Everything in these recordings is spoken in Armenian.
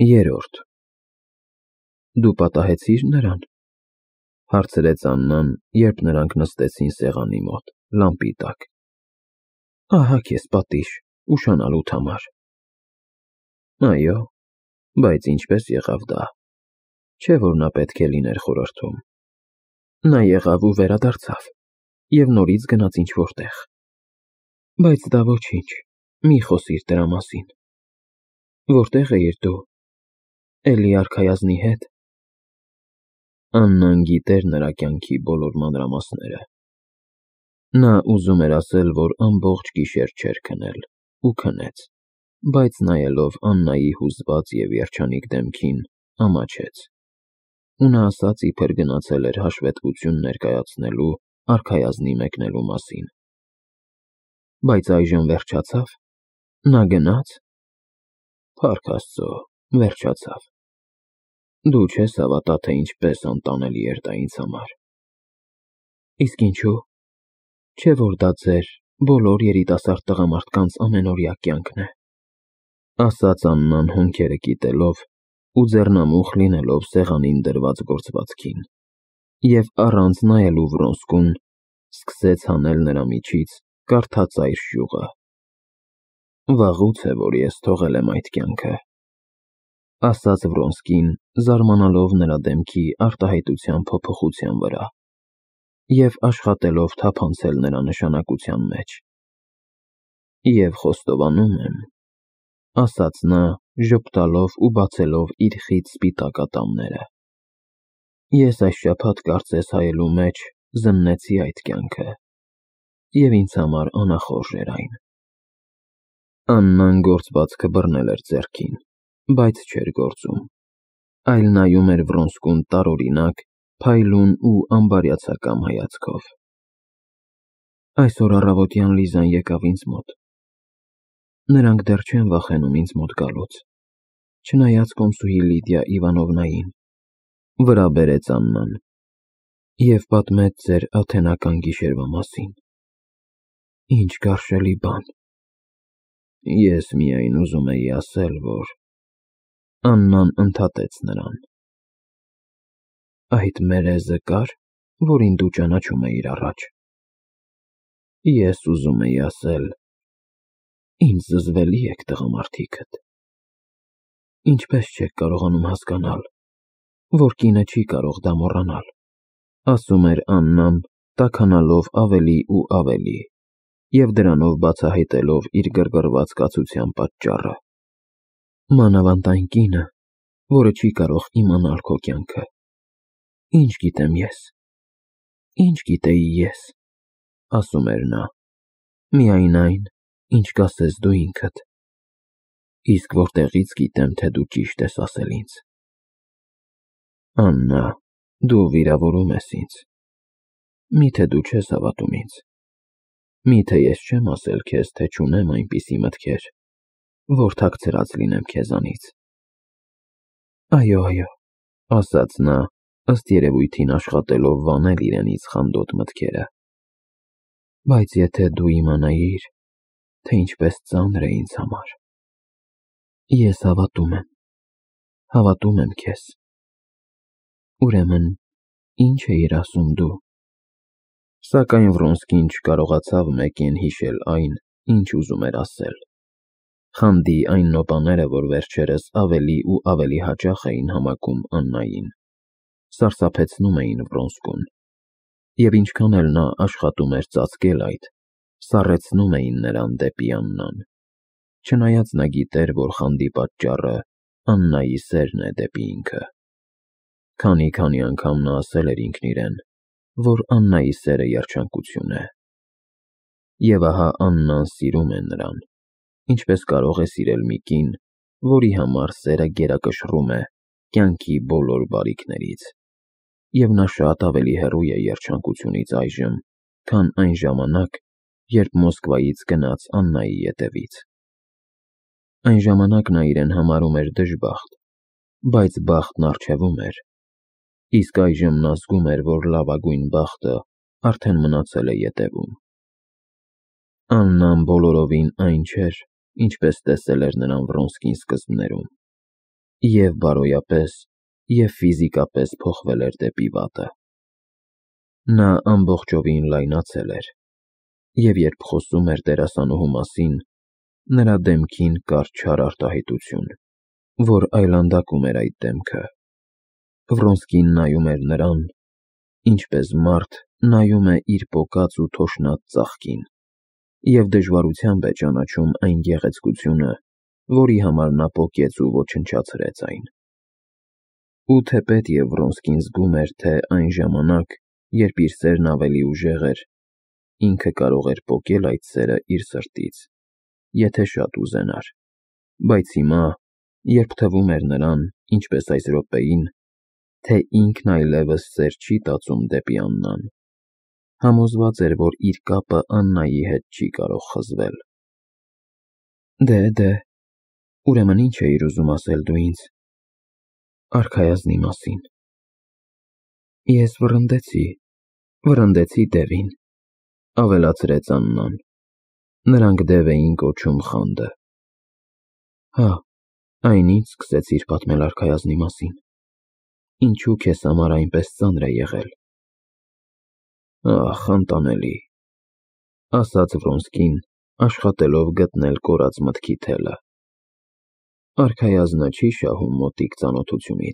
Երորդ Դու պատահեցի՞ր նրան, հարցրեց Աննան, երբ նրանք նստեցին սեղանի մոտ, լամպի տակ։ Ահա քեզ պատիժ, ուշանալուդ համար։ Այո, բայց ինչպես եղավ դա։ Չէ՞ որ նա պետք է լիներ խորհրդում։ Նա եղավ ու վերադարձավ, և նորից գնաց ինչ-որ տեղ։ Բայց դա ոչինչ, մի խոսիր դրա մասին։ Որտեղ էիր դու։ Էլի արքայազնի հետ։ Աննան գիտեր նրա կյանքի բոլոր մանրամասները։ Նա ուզում էր ասել, որ ամբողջ գիշեր չէր քնել, ու քնեց, բայց նայելով Աննայի հուզված և երջանիկ դեմքին, ամաչեց։ Ու նա ասաց, իբր գնացել էր հաշվետվություն ներկայացնելու արքայազնի մեկնելու մասին։ Բայց այժմ վերջացավ։ Նա գնաց։ Փառք Աստծո, վերջացավ։ Դու չես հավատա, թե ինչպես անտանելի էր դա ինձ համար։ Իսկ ինչու։ Չէ՞ որ դա ձեր բոլոր երիտասարդ տղամարդկանց ամենօրյա կյանքն է, ասաց Աննան հոնքերը կիտելով ու ձեռնամուխ լինելով սեղանին դրված գործվածքին, և առանց նայելու Վրոնսկուն սկսեց հանել նրա միջից կարդածայր շյուղը։ Վաղուց է, որ ես թողել եմ այդ կյանքը, ասաց Վրոնսկին, զարմանալով նրա դեմքի արտահայտության փոփոխության վրա և աշխատելով թափանցել նրա նշանակության մեջ։ Եվ խոստովանում եմ, ասաց նա, ժպտալով ու բացելով իր խիտ սպիտակ ատամները, ես այս շաբաթ կարծես հայելու մեջ զննեցի այդ կյանքը, և ինձ համար անախորժ էր այն։ Աննան գործվածքը բռնել էր ձեռքին, բայց չէր գործում, այլ նայում էր Վրոնսկուն տարօրինակ, փայլուն ու անբարյացակամ հայացքով։ Այսօր առավոտյան Լիզան եկավ ինձ մոտ։ Նրանք դեռ չեն վախենում ինձ մոտ գալուց, չնայած կոմսուհի Լիդիա Իվանովնային, վրա բերեց Աննան, և պատմեց ձեր աթենական գիշերվա մասին։ Ինչ գարշելի բան։ Ես միայն ուզում էի ասել, որ… Աննան ընդհատեց նրան։ Այդ մերեզը կա՞ր, որին դու ճանաչում էիր առաջ։ Ես ուզում էի ասել… Ինձ զզվելի եք, տղամարդիկդ։ Ինչպես չեք կարողանում հասկանալ, որ կինը չի կարող դա մոռանալ, ասում էր Աննան, տաքանալով ավելի ու ավելի, և դրանով բացահայտելով իր գրգռված կացության պատճառը։ Մանավանդ այն կինը, որը չի կարող իմանալ քո կյանքը։ Ինչ գիտեմ ես։ Ինչ գիտեի ես, ասում էր նա, միայն այն, ինչ կասես դու ինքդ։ Իսկ որտեղից գիտեմ, թե դու ճիշտ ես ասել ինձ։ Աննա, դու վիրավորում ես ինձ։ Միթե դու չես հավատում ինձ։ Միթե ես չեմ ասել քեզ, թե չունեմ այնպիսի մտքեր, որ թաքցրած լինեմ քեզանից։ Այո, ասաց նա, ըստ երևույթին աշխատելով վանել իրենից խանդոտ մտքերը։ Բայց եթե դու իմանայիր, թե ինչպես ծանր է ինձ համար։ Ես հավատում եմ քեզ։ Ուրեմն, ինչ էիր ասում դու։ Սակայն Վրոնսկին չկարողացավ մեկեն հիշել այն, ինչ ուզում էր ասել։ Խանդի այն նոպաները, որ վերջերս ավելի ու ավելի հաճախ էին համակում Աննային, սարսափեցնում էին Վրոնսկուն, և ինչքան էլ նա աշխատում էր ծածկել այդ, սառեցնում էին նրան դեպի Աննան, չնայած նա գիտեր, որ խանդի պատճառը Աննայի սերն է դեպի ինքը։ Քանի անգամ նա ասել էր ինքն իրեն, որ Աննայի սերը երջանկություն է։ Եվ ահա Աննան սիրում է նրան, ինչպես կարող է սիրել մի կին, որի համար սերը գերակշռում է կյանքի բոլոր բարիքներից, և նա շատ ավելի հեռու է երջանկությունից այժմ, քան այն ժամանակ, երբ Մոսկվայից գնաց Աննայի ետևից։ Այն ժամանակ նա իրեն համարում էր դժբախտ, բայց բախտն առջևում էր, իսկ այժմ նա զգում էր, որ լավագույն բախտը արդեն մնացել է ետևում։ Աննան բոլորովին այն չէր, ինչպես տեսել էր նրան Վրոնսկին սկզբներում։ Եվ բարոյապես, և ֆիզիկապես փոխվել էր դեպի վատը։ Նա ամբողջովին լայնացել էր, և երբ խոսում էր դերասանուհու մասին, նրա դեմքին կար չար արտահայտություն, որ այլանդակում էր այդ դեմքը։ Վրոնսկին նայում էր նրան, ինչպես մարդ նայում է իր պոկած ու թոշնած ծաղկին, և դժվարությամբ է ճանաչում այն գեղեցկությունը, որի համար նա պոկեց ու ոչնչացրեց այն։ Ու թեպետ և Վրոնսկին զգում էր, թե այն ժամանակ, երբ իր սերն ավելի ուժեղ էր, ինքը կարող էր պոկել այդ սերը իր սրտից, եթե շատ ուզենար, բայց հիմա, երբ թվում էր նրան, ինչպես այս րոպեին, թե ինքն այլևս սեր չի տածում դեպի Աննան, համոզված էր, որ իր կապը Աննայի հետ չի կարող խզվել։ Դե, ուրեմն ինչ էիր ուզում ասել դու ինձ արքայազնի մասին։ Ես վռնդեցի Դևին, ավելացրեց Աննան։ Նրանք Դև էին կոչում Խանդը։ Հա, այն ինչ սկսեցիր պատմել արքայազնի մասին։ Ինչու քեզ համար այնպես ծանր է եղել։ Ախ, անտանելի, ասաց Վրոնսկին, աշխատելով գտնել կորած մտքի թելը։ Արքայազնը չի շահում մոտիկ ծանոթությունից։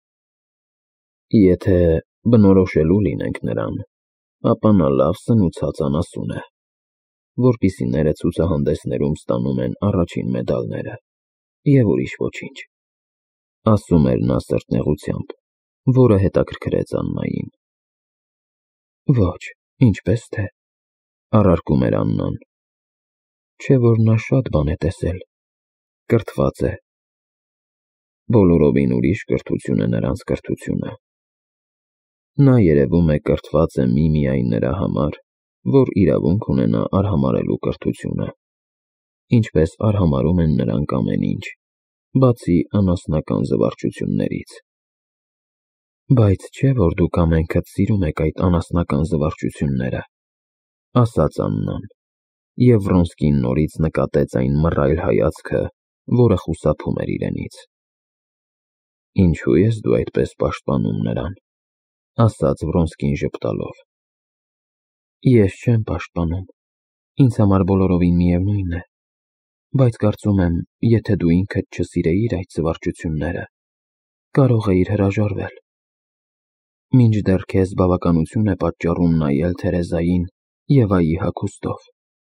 Եթե բնորոշելու լինենք նրան, ապա նա լավ սնուցած անասուն է, որպիսիները ցուցահանդեսներում ստանում են առաջին մեդալները, և ուրիշ ոչինչ, ասում էր նա սրտնեղությամբ, որը հետաքրքրեց Աննային։ Ոչ, ինչպես թե, առարկում էր Աննան, չէ որ նա շատ բան է տեսել, կրթված է։ Բոլորովին ուրիշ կրթություն է նրանց կրթությունը։ Նա երևում է կրթված է միմիայն նրա համար, որ իրավունք ունենա արհամարհելու կրթությունը, ինչպես արհամարհում են նրանք ամեն ինչ, բացի անասնական զվարճություններից։ Բայց չէ որ դուք ամենքդ սիրում եք այդ անասնական զվարճությունները, ասաց Աննան, և Վրոնսկին նորից նկատեց այն մռայլ հայացքը, որը խուսափում էր իրենից։ Ինչու ես դու այդպես պաշտպանում նրան, ասաց Վրոնսկին ժպտալով։ Ես չեմ պաշտպանում, ինձ համար բոլորովին միևնույն է, բայց կարծում եմ, եթե դու ինքդ չսիրեիր այդ զվարճությունները, կարող էիր հրաժարվել։ Մինչդեռ քեզ բավականություն է պատճառում նայել Թերեզային Եվայի հագուստով։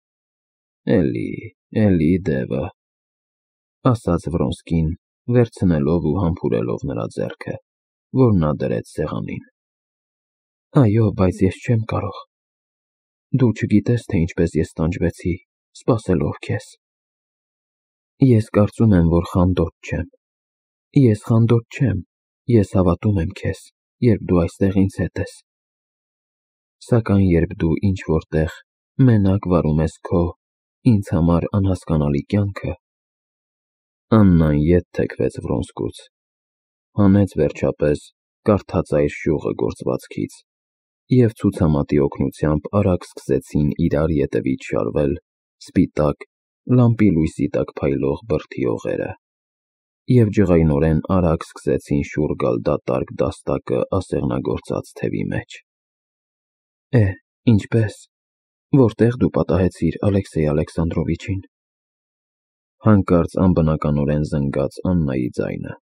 Էլի Դևը, ասաց Վրոնսկին, վերցնելով ու համբուրելով նրա ձեռքը, որ նա դրեց սեղանին։ Այո, բայց ես չեմ կարող։ Դու չգիտես, թե ինչպես ես տանջվեցի, սպասելով քեզ։ Ես կարծում եմ, որ խանդոտ չեմ։ Ես խանդոտ չեմ, ես հավատում եմ քեզ, երբ դու այստեղ ինձ հետ ես։ Սակայն երբ դու ինչ-որ տեղ մենակ վարում ես քո, ինձ համար անհասկանալի կյանքը… Աննան ետ թեքվեց Վրոնսկուց, հանեց վերջապես կարդածայր շյուղը գործվածքից, և ցուցամատի օգնությամբ արագ սկսեցին իրար ետևից շարվել սպիտակ, լամպի լույսի տակ փայլող բրդի օղերը, և ջղայնորեն արագ սկսեցին շուռ գալ դատարկ դաստակը ասեղնագործած թևի մեջ։ Ինչպե՞ս, որտե՞ղ դու պատահեցիր Ալեքսեյ Ալեքսանդրովիչին։ Հանկարծ անբնականորեն զնգաց Աննայի ձայնը։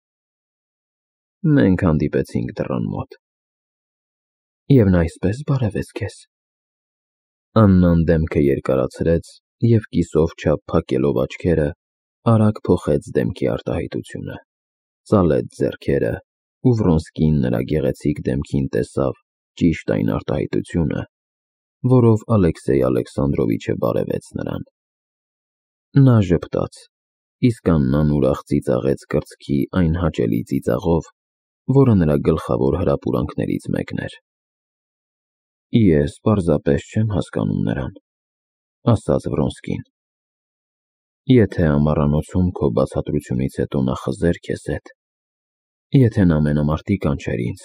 Մենք հանդիպեցինք դռան մոտ։ Եվ նա այսպես բարևեց քեզ։ Աննան դեմքը երկարացրեց և կիսով չափ փակելով աչքերը, արագ փոխեց դեմքի արտահայտությունը, ծալեց ձեռքերը, ու Վրոնսկին նրա գեղեցիկ դեմքին տեսավ ճիշտ այն արտահայտությունը, որով Ալեքսեյ Ալեքսանդրովիչը բարևեց նրան։ Նա ժպտաց, իսկ Աննան ուրախ ծիծաղեց կրծքի այն հաճելի ծիծաղով, որը նրա գլխավոր հրապուրանքներից մեկն էր։ Ես պարզապես չեմ հասկանում նրան, ասաց Վրոնսկին։ Եթե ամառանոցում քո բացատրությունից հետո նա խզեր քեզ հետ, եթե նա մենամարտի կանչեր ինձ…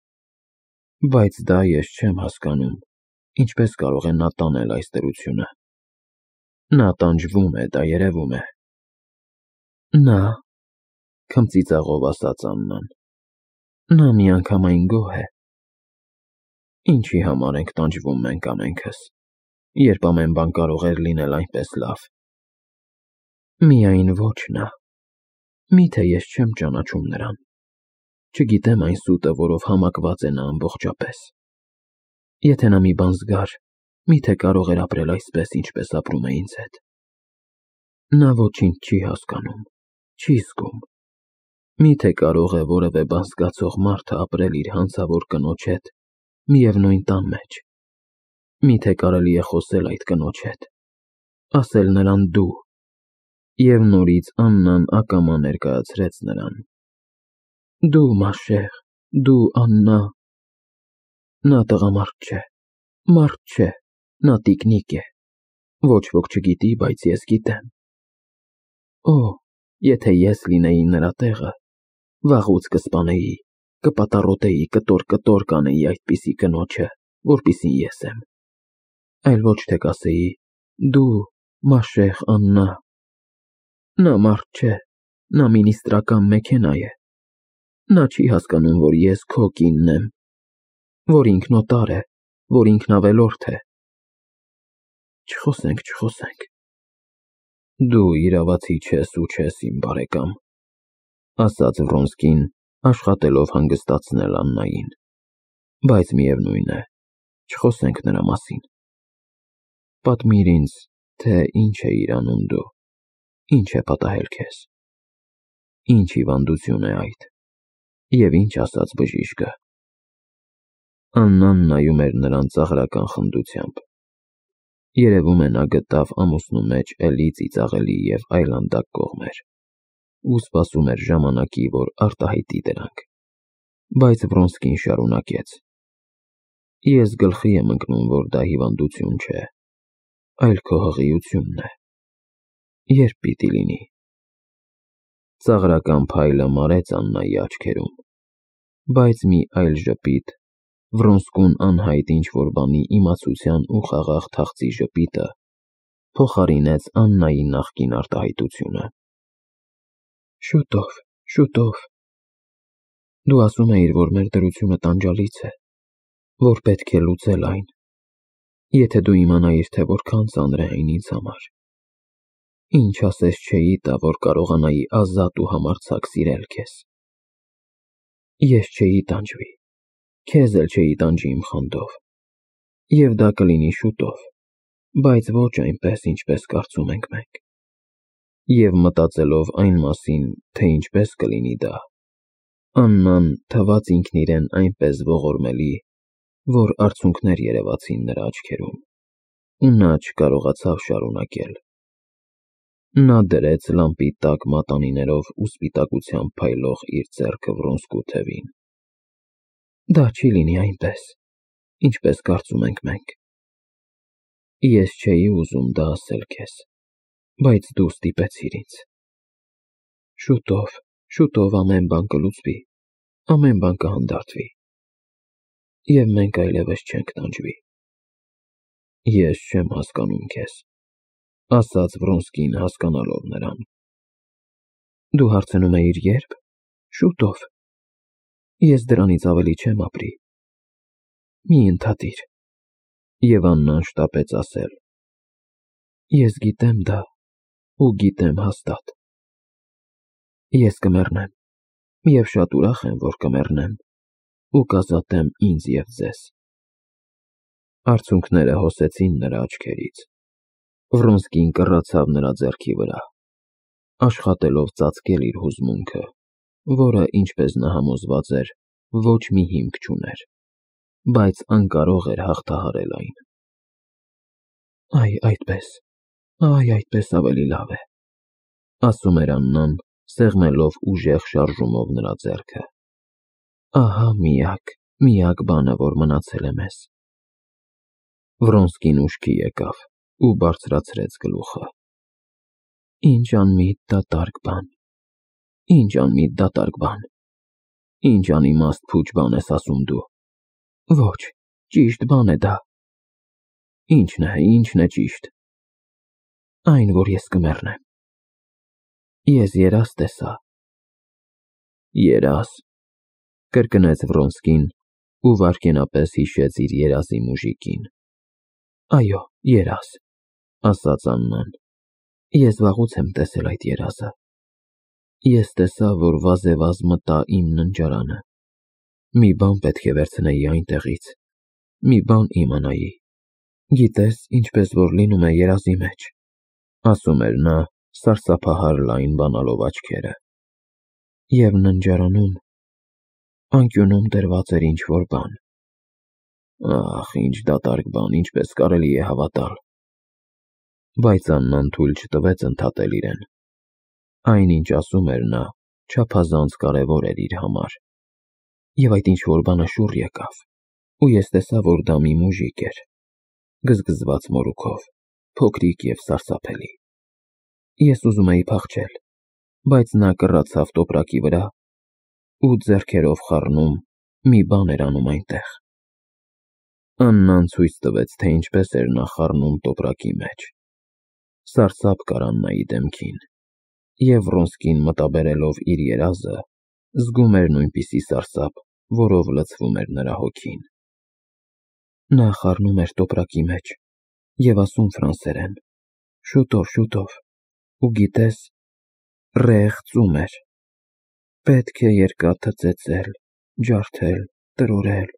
Բայց դա ես չեմ հասկանում, ինչպես կարող է նա տանել այս դրությունը։ Նա տանջվում է, դա երևում է։ Նա… քմծիծաղով ասաց Աննան։ Նա միանգամայն գոհ է։ Ինչի համար ենք տանջվում մենք ամենքս, երբ ամեն բան կարող էր լինել այնպես լավ։ Միայն ոչ նա։ Միթե ես չեմ ճանաչում նրան։ Չգիտեմ այն սուտը, որով համակված է նա ամբողջապես։ Եթե նա մի բան զգար, միթե կարող էր ապրել այսպես, ինչպես ապրում է ինձ հետ։ Նա ոչինչ չի հասկանում, չի զգում։ Միթե կարող է որևէ բան զգացող մարդը ապրել իր հանցավոր կնոջ հետ միևնույն տան մեջ։ Միթե կարելի է խոսել այդ կնոջ հետ, ասել նրան դու, և նորից Աննան ակամա ներկայացրեց նրան։ Դու Մաշեղ, դու Աննա։ Նա տղամարդ չէ, մարդ չէ, նա տիկնիկ է։ Ոչ ոք չգիտի, բայց ես գիտեմ։ Օ, եթե ես լինեի նրա տեղը, վաղուց կսպանեի, կպատառոտեի, կտոր կանեի այդպիսի կնոջը, որպիսին ես եմ։ Այլ ոչ թե կասեի. դու, Մաշեղ Աննա։ Նա մարդ չէ, նա մինիստրական մեքենա է։ Նա չի հասկանում, որ ես քո կինն եմ, որ ինքն օտար է, որ ինքն ավելորդ է։ Չխոսենք։ Դու իրավացի չես ու չես, իմ բարեկամ, ասաց Վրոնսկին, աշխատելով հանգստացնել Աննային, բայց միևնույն է, չխոսենք նրա մասին։ Պատմիր ինձ, թե ինչ էիր անում դու, ինչ է պատահել քեզ, ինչ հիվանդություն է այդ, և ինչ ասաց բժիշկը։ Աննան նայում էր նրան ծաղրական խնդությամբ։ Երևում է նա գտավ ամուսնու մեջ էլի ծիծաղելի և այլանդակ կողմեր, ու սպասում էր ժամանակի, որ արտահայտի դրանք։ Բայց Վրոնսկին շարունակեց. Ես գլխի եմ ընկնում, որ դա հիվանդություն չէ, այլ քո հղիությունն է։ Երբ պիտի լինի։ Ծաղրական փայլը մարեց Աննայի աչքերում, բայց մի այլ ժպիտ, Վրոնսկուն անհայտ ինչ-որ բանի իմացության ու խաղաղ թախծի ժպիտը, փոխարինեց Աննայի նախկին արտահայտությունը։ Շուտով։ Դու ասում էիր, որ մեր դրությունը տանջալից է, որ պետք է լուծել այն։ Եթե դու իմանայիր, թե որքան ծանր է այն ինձ համար։ Ինչ ասես չէի տա, որ կարողանայի ազատ ու համարձակ սիրել քեզ։ Ես չէի տանջվի, քեզ էլ չէի տանջի իմ խանդով, և դա կլինի շուտով, բայց ոչ այնպես, ինչպես կարծում ենք մենք։ Եվ մտածելով այն մասին, թե ինչպես կլինի դա, Աննան թվաց ինքն իրեն այնպես ողորմելի, որ արցունքներ երևացին նրա աչքերում, ու նա չկարողացավ շարունակել։ Նա դրեց լամպի տակ մատանիներով ու սպիտակությամբ փայլող իր ձեռքը Վրոնսկու թևին։ Դա չի լինի այնպես, ինչպես կարծում ենք մենք։ Ես չէի ուզում դա ասել քեզ, բայց դու ստիպեցիր ինձ։ Շուտով ամեն բան կլուծվի, ամեն բան կհանդարտվի, և մենք այլևս չենք տանջվի։ Ես չեմ հասկանում քեզ, ասաց Վրոնսկին հասկանալով նրան։ Դու հարցնում էիր երբ։ Շուտով։ Ես դրանից ավելի չեմ ապրի։ Մի ընդհատիր։ Եվ Աննան շտապեց ասել. Ես գիտեմ դա, ու գիտեմ հաստատ։ Ես կմեռնեմ, և շատ ուրախ եմ, որ կմեռնեմ, ու կազատեմ ինձ և ձեզ։ Արցունքները հոսեցին նրա աչքերից։ Վրոնսկին կռացավ նրա ձեռքի վրա, աշխատելով ծածկել իր հուզմունքը, որը, ինչպես նա համոզված էր, ոչ մի հիմք չուներ, բայց անկարող էր հաղթահարել այն։ Այդպես ավելի լավ է, ասում էր Աննան, սեղմելով ուժեղ շարժումով նրա ձեռքը։ Ահա միակ բանը, որ մնացել է մեզ։ Վրոնսկին ուշքի եկավ ու բարձրացրեց գլուխը։ Ինչ անմիտ դատարկ բան։ Ինչ անիմաստ փուչ բան ես ասում դու։ Ոչ, ճիշտ բան է դա։ Ինչն է ճիշտ։ Այն, որ ես կմեռնեմ։ Ես երազ տեսա, Երազ, կրկնեց Վրոնսկին ու վայրկենապես հիշեց իր երազի մուժիկին։ Այո, երազ, ասաց Աննան։ Ես վաղուց եմ տեսել այդ երազը։ Ես տեսա, որ վազեվազ մտա իմ ննջարանը։ Մի բան պետք է վերցնեի այնտեղից, մի բան իմանայի։ Գիտես, ինչպես որ լինում է երազի մեջ, ասում էր նա, սարսափահար լայն բանալով աչքերը։ Եվ ննջարանում, անկյունում դրված էր ինչ-որ բան։ Ախ, ինչ դատարկ բան, ինչպես կարելի է հավատալ։ Բայց Աննան թույլ չտվեց ընդհատել իրեն։ Այնինչ ասում էր նա, չափազանց կարևոր էր իր համար։ Եվ այդ ինչ-որ բանը շուռ եկավ, ու ես տեսա, որ դա մի մուժիկ էր, գզգզված մորուքով, փոքրիկ և սարսափելի։ Ես ուզում էի փախչել, բայց նա կռացավ տոպրակի վրա ու ձեռքերով խառնում մի բան էր անում այնտեղ։ Աննան ցույց տվեց, թե ինչպես էր նա խառնում տոպրակի մեջ։ Սարսափ կար Աննայի դեմքին, և Վրոնսկին մտաբերելով իր երազը, զգում էր նույնպիսի սարսափ, որով լցվում էր նրա հոգին։ Նա խառնում էր տոպրակի մեջ և ասում ֆրանսերեն. շուտով, շուտով, ու գիտես, ռեխ ծում էր։ Պետք է երկաթը ծեծել, ջարդել, տրորել։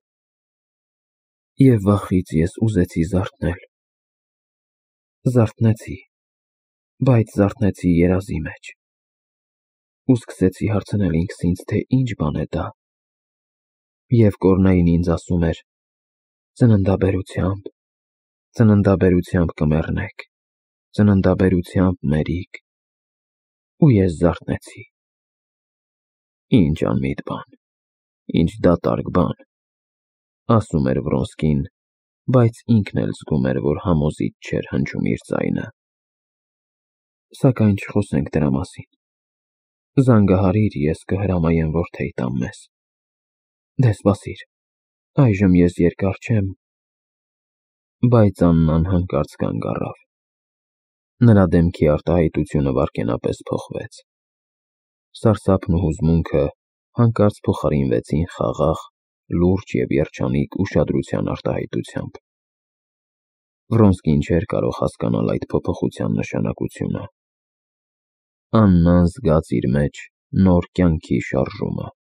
Եվ վախից ես ուզեցի զարթնել։ Զարթնեցի, բայց զարթնեցի երազի մեջ։ Ու սկսեցի հարցնել ինքս ինձ, թե ինչ բան է դա։ Եվ Կորնեին ինձ ասում էր. ծննդաբերությամբ, ծննդաբերությամբ կմեռնեք, ծննդաբերությամբ մերիք։ Ու ես զարթնեցի։ Ինչ անմիտ բան, ինչ դատարկ բան, ասում էր Վրոնսկին, բայց ինքն էլ զգում էր, որ համոզիչ չէր հնչում իր ձայնը։ Սակայն չխոսենք դրա մասին։ Զանգահարիր, ես կհրամայեմ որդեի տամ մեզ։ Դե սպասիր, այժմ ես երկար չեմ։ Բայց Աննան հանկարծ կանգ առավ։ Նրա դեմքի արտահայտությունը վայրկենապես փոխվեց։ Սարսափն ու հուզմունքը հանկարծ փոխարինվեցին խաղաղ, լուրջ և երջանիկ ուշադրության արտահայտությամբ։ Վրոնսկին չէր կարող հասկանալ այդ փոփոխության նշանակությունը։ Աննան զգաց իր մեջ նոր կյանքի շարժումը։